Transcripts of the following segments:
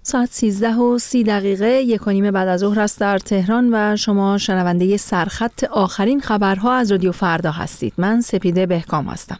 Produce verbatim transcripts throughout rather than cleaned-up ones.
ساعت سیزده و سی دقیقه یک و نیم بعد از ظهر است در تهران و شما شنونده سرخط آخرین خبرها از رادیو فردا هستید. من سپیده بهکام هستم.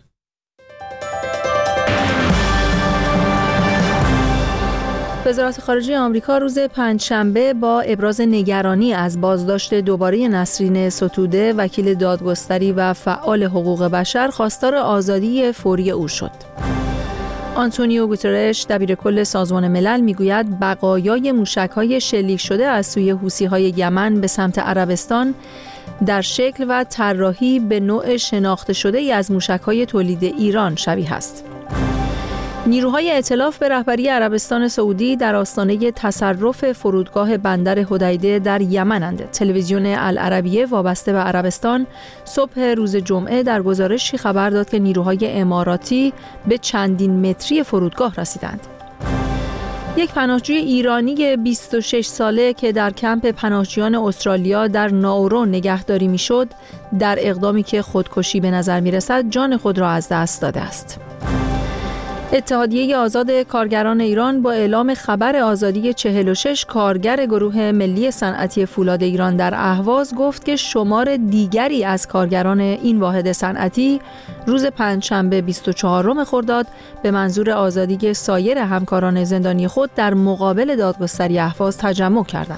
وزارت خارجه آمریکا روز پنجشنبه با ابراز نگرانی از بازداشت دوباره نسرین ستوده، وکیل دادگستری و فعال حقوق بشر، خواستار آزادی فوری او شد. آنتونیو گوترش، دبیرکل سازمان ملل، میگوید بقایای موشک‌های شلیک شده از سوی حوثی‌های یمن به سمت عربستان در شکل و طراحی به نوع شناخته شده‌ای از موشک‌های تولید ایران شبیه است. نیروهای ائتلاف به رهبری عربستان سعودی در آستانه تصرف فرودگاه بندر حدیده در یمن‌اند. تلویزیون العربیه وابسته به عربستان صبح روز جمعه در گزارشی خبر داد که نیروهای اماراتی به چندین متری فرودگاه رسیدند. یک پناهجوی ایرانی بیست و شش ساله که در کمپ پناهجویان استرالیا در ناورو نگهداری میشد، در اقدامی که خودکشی به نظر میرسد جان خود را از دست داده است. اتحادیه آزاد کارگران ایران با اعلام خبر آزادی چهل و شش کارگر گروه ملی صنعتی فولاد ایران در اهواز گفت که شمار دیگری از کارگران این واحد صنعتی روز پنجشنبه بیست و چهارم خرداد به منظور آزادی سایر همکاران زندانی خود در مقابل دادگستری اهواز تجمع کردند.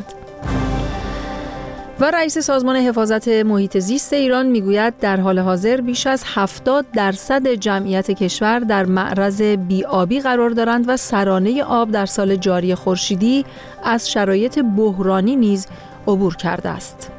و رئیس سازمان حفاظت محیط زیست ایران میگوید در حال حاضر بیش از هفتاد درصد جمعیت کشور در معرض بی‌آبی قرار دارند و سرانه آب در سال جاری خورشیدی از شرایط بحرانی نیز عبور کرده است.